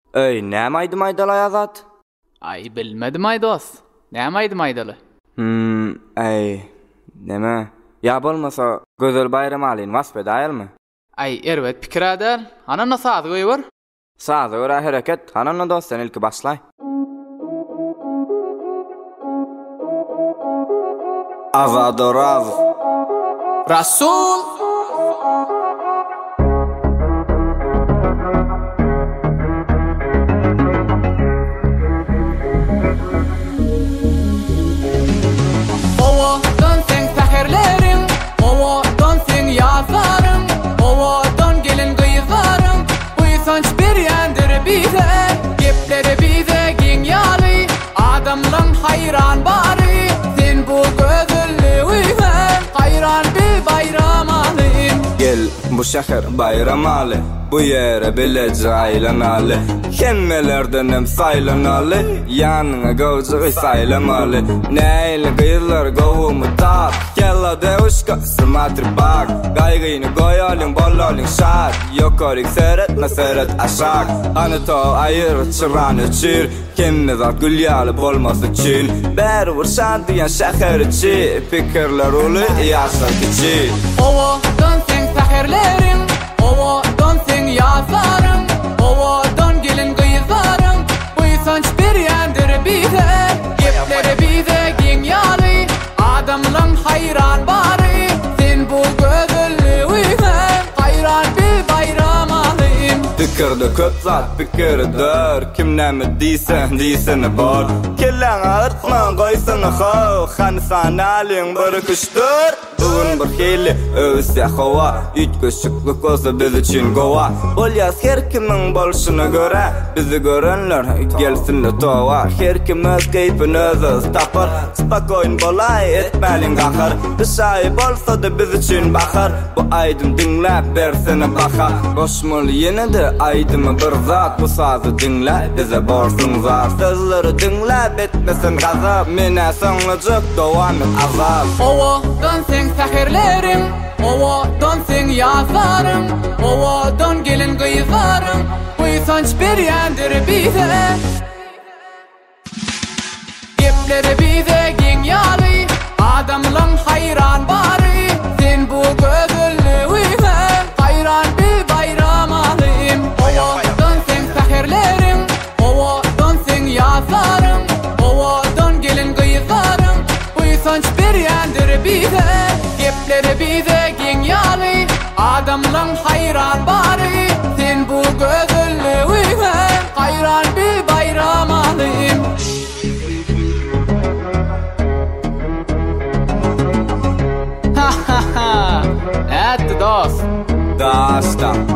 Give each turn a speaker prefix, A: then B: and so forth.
A: Öy, näme aýdym aýdaly Azat?
B: Ay bilmedim ay dost. Näme aýdym aýdaly?
A: Ay, neme? Ya bolmasa Gözel Bayram alyn wasp edäýärmi?
B: Ay erwet pikir adal. Anana saat goýber.
A: Saat göre hereket, anana dostan ilki başlay. Azad Raz
B: Rasul adamlan hayran bari sen bu gözüllü uygan hayran bir bayram alayım
A: gel bu şehir bayram alı bu yere bilece aylanalı hemmelerden hem saylanalı yanına gavcığı saylamalı neyle gıyırlar govumu tap gella devuşka sımatır bak gaygıyını goyalın bollalın şart yokorik seret aşak anıto ayır çıranı çir kemme zat gülyalı bolması için ber vurşan diyen şehir içi fikirler ulu yaşak içi
B: ova dön sen seherlerin ova dön sen yazarın ova dön gelin gıyızarın bu sanç bir yandır bize gepleri bize genyalı adamlan hayran bari sen bu gözüllü uygan hayran bir bayram alayım
A: fikirde köp zat fikir dör kimnemi diysen bor kellen artma goysana ho hansan alın bir kıştır bugün bir hili öwse hava üç köşüklük olsa biz için gova olyas her kimin bolşuna göre bizi görenler gelsinler tova her kim öz keyfini öz tapar spakoyn bolay etmelin gahar dışay bolsa da biz için bakar bu aydın dinle versene baka boşmul yine de aydın bir zat bu sazı dinle bize borsun zat sözleri dinle bitmesin gazap mine sonlacık devam et azap
B: ova dön sen seherlerin ova dön sen yazarın ova dön gelin gıyızarın bu sanç bir yandır bize gepleri bize genyalı adamlan hayran bari sen bu gözüllü uygan hayran bir bayram alayım ova dön sen seherlerin ova dön sen yazarın ova dön gelin gıyızarın bu sanç bir yandır bize gepleri bize genyalı adamlan hayran bari sen bu gözüllü uygan hayran bir bayram alayım ha ha ha et dost
A: Dasta